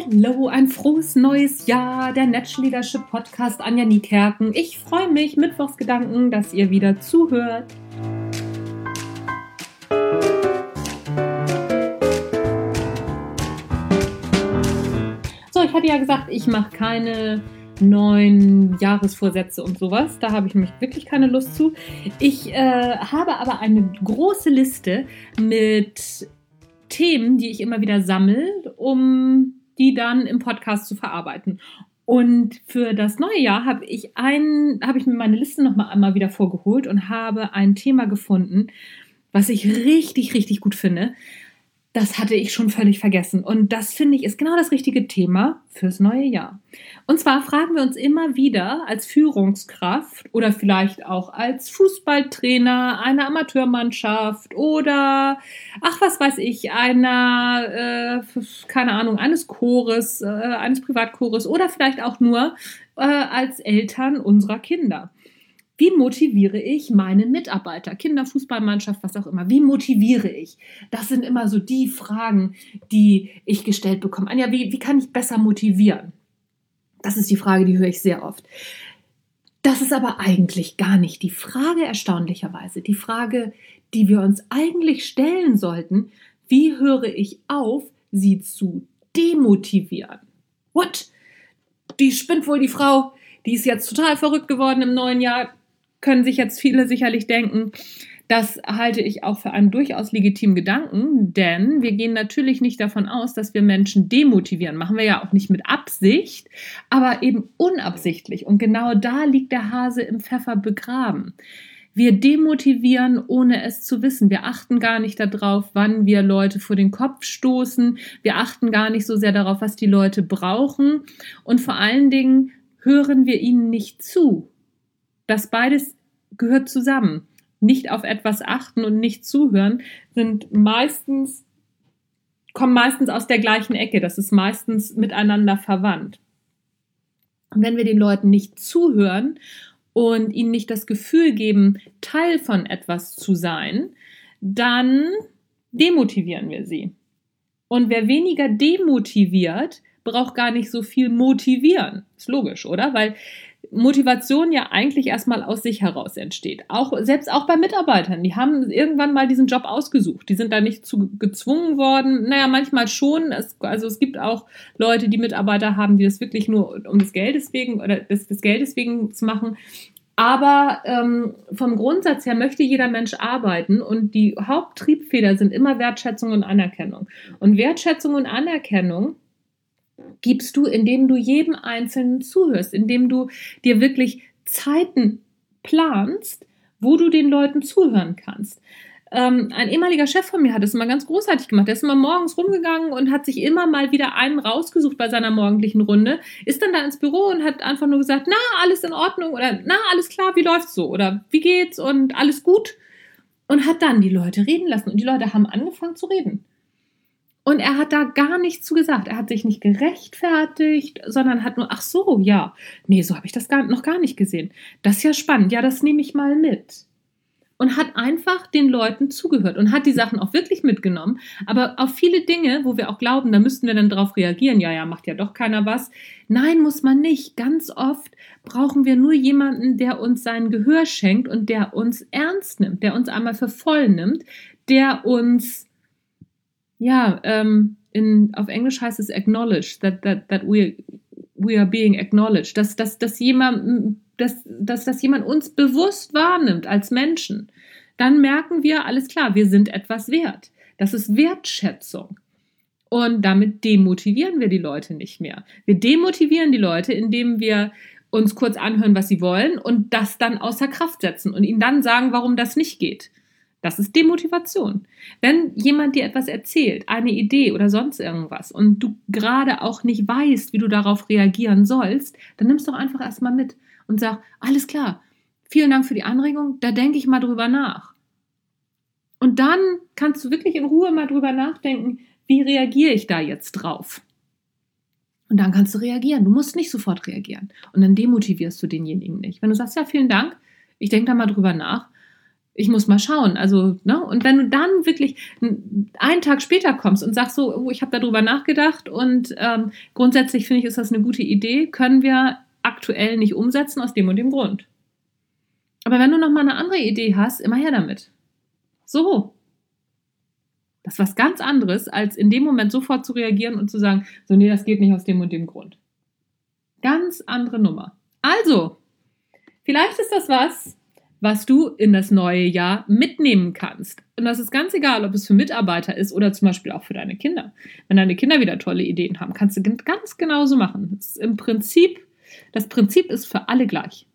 Hallo, ein frohes neues Jahr, der Natural Leadership Podcast, Anja Niekerken. Ich freue mich, Mittwochsgedanken, dass ihr wieder zuhört. So, ich hatte ja gesagt, ich mache keine neuen Jahresvorsätze und sowas. Da habe ich nämlich wirklich keine Lust zu. Ich habe aber eine große Liste mit Themen, die ich immer wieder sammle, um die dann im Podcast zu verarbeiten. Und für das neue Jahr habe ich mir meine Liste noch einmal wieder vorgeholt und habe ein Thema gefunden, was ich richtig, richtig gut finde. Das hatte ich schon völlig vergessen. Und das, finde ich, ist genau das richtige Thema fürs neue Jahr. Und zwar fragen wir uns immer wieder als Führungskraft oder vielleicht auch als Fußballtrainer einer Amateurmannschaft oder, was weiß ich, eines Chores, eines Privatchores oder vielleicht auch nur als Eltern unserer Kinder. Wie motiviere ich meine Mitarbeiter, Kinderfußballmannschaft, was auch immer? Wie motiviere ich? Das sind immer so die Fragen, die ich gestellt bekomme. Anja, wie kann ich besser motivieren? Das ist die Frage, die höre ich sehr oft. Das ist aber eigentlich gar nicht die Frage, erstaunlicherweise. Die Frage, die wir uns eigentlich stellen sollten: Wie höre ich auf, sie zu demotivieren? What? Die spinnt wohl, die Frau. Die ist jetzt total verrückt geworden im neuen Jahr. Können sich jetzt viele sicherlich denken. Das halte ich auch für einen durchaus legitimen Gedanken, denn wir gehen natürlich nicht davon aus, dass wir Menschen demotivieren. Machen wir ja auch nicht mit Absicht, aber eben unabsichtlich. Und genau da liegt der Hase im Pfeffer begraben. Wir demotivieren, ohne es zu wissen. Wir achten gar nicht darauf, wann wir Leute vor den Kopf stoßen. Wir achten gar nicht so sehr darauf, was die Leute brauchen. Und vor allen Dingen hören wir ihnen nicht zu. Das beides gehört zusammen. Nicht auf etwas achten und nicht zuhören kommen meistens aus der gleichen Ecke. Das ist meistens miteinander verwandt. Und wenn wir den Leuten nicht zuhören und ihnen nicht das Gefühl geben, Teil von etwas zu sein, dann demotivieren wir sie. Und wer weniger demotiviert, braucht gar nicht so viel motivieren. Ist logisch, oder? Weil Motivation ja eigentlich erstmal aus sich heraus entsteht. Selbst bei Mitarbeitern. Die haben irgendwann mal diesen Job ausgesucht. Die sind da nicht zu gezwungen worden. Naja, manchmal schon. Es gibt auch Leute, die Mitarbeiter haben, die das wirklich nur um des Geldes wegen oder des Geldes wegen zu machen. Aber vom Grundsatz her möchte jeder Mensch arbeiten und die Haupttriebfeder sind immer Wertschätzung und Anerkennung. Und Wertschätzung und Anerkennung gibst du, indem du jedem Einzelnen zuhörst, indem du dir wirklich Zeiten planst, wo du den Leuten zuhören kannst. Ein ehemaliger Chef von mir hat das immer ganz großartig gemacht. Der ist immer morgens rumgegangen und hat sich immer mal wieder einen rausgesucht bei seiner morgendlichen Runde, ist dann da ins Büro und hat einfach nur gesagt, na, alles in Ordnung oder na, alles klar, wie läuft's so oder wie geht's und alles gut, und hat dann die Leute reden lassen und die Leute haben angefangen zu reden. Und er hat da gar nichts zu gesagt. Er hat sich nicht gerechtfertigt, sondern hat nur, ach so, ja, nee, so habe ich das noch gar nicht gesehen. Das ist ja spannend, ja, das nehme ich mal mit. Und hat einfach den Leuten zugehört und hat die Sachen auch wirklich mitgenommen. Aber auf viele Dinge, wo wir auch glauben, da müssten wir dann drauf reagieren, ja, macht ja doch keiner was. Nein, muss man nicht. Ganz oft brauchen wir nur jemanden, der uns sein Gehör schenkt und der uns ernst nimmt, der uns einmal für voll nimmt, der uns auf Englisch heißt es acknowledge, that we are being acknowledged, dass jemand uns bewusst wahrnimmt als Menschen. Dann merken wir, alles klar, wir sind etwas wert. Das ist Wertschätzung. Und damit demotivieren wir die Leute nicht mehr. Wir demotivieren die Leute, indem wir uns kurz anhören, was sie wollen und das dann außer Kraft setzen und ihnen dann sagen, warum das nicht geht. Das ist Demotivation. Wenn jemand dir etwas erzählt, eine Idee oder sonst irgendwas, und du gerade auch nicht weißt, wie du darauf reagieren sollst, dann nimmst du doch einfach erstmal mit und sag, alles klar, vielen Dank für die Anregung, da denke ich mal drüber nach. Und dann kannst du wirklich in Ruhe mal drüber nachdenken, wie reagiere ich da jetzt drauf? Und dann kannst du reagieren. Du musst nicht sofort reagieren. Und dann demotivierst du denjenigen nicht. Wenn du sagst, ja, vielen Dank, ich denke da mal drüber nach, Ich muss mal schauen. Also, ne? Und wenn du dann wirklich einen Tag später kommst und sagst so, oh, ich habe darüber nachgedacht und grundsätzlich finde ich, ist das eine gute Idee, können wir aktuell nicht umsetzen aus dem und dem Grund. Aber wenn du noch mal eine andere Idee hast, immer her damit. So. Das ist was ganz anderes, als in dem Moment sofort zu reagieren und zu sagen, so, nee, das geht nicht aus dem und dem Grund. Ganz andere Nummer. Also, vielleicht ist das was du in das neue Jahr mitnehmen kannst. Und das ist ganz egal, ob es für Mitarbeiter ist oder zum Beispiel auch für deine Kinder. Wenn deine Kinder wieder tolle Ideen haben, kannst du ganz genauso machen. Das Prinzip ist für alle gleich.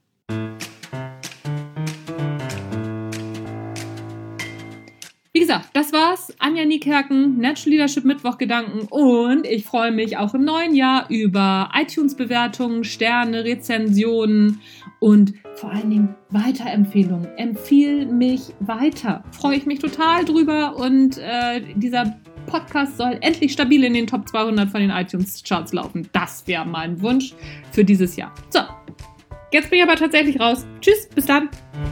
Wie gesagt, das war's. Anja Niekerken, Natural Leadership Mittwoch-Gedanken, und ich freue mich auch im neuen Jahr über iTunes-Bewertungen, Sterne, Rezensionen und vor allen Dingen Weiterempfehlungen. Empfiehl mich weiter. Freue ich mich total drüber, und dieser Podcast soll endlich stabil in den Top 200 von den iTunes-Charts laufen. Das wäre mein Wunsch für dieses Jahr. So, jetzt bin ich aber tatsächlich raus. Tschüss, bis dann.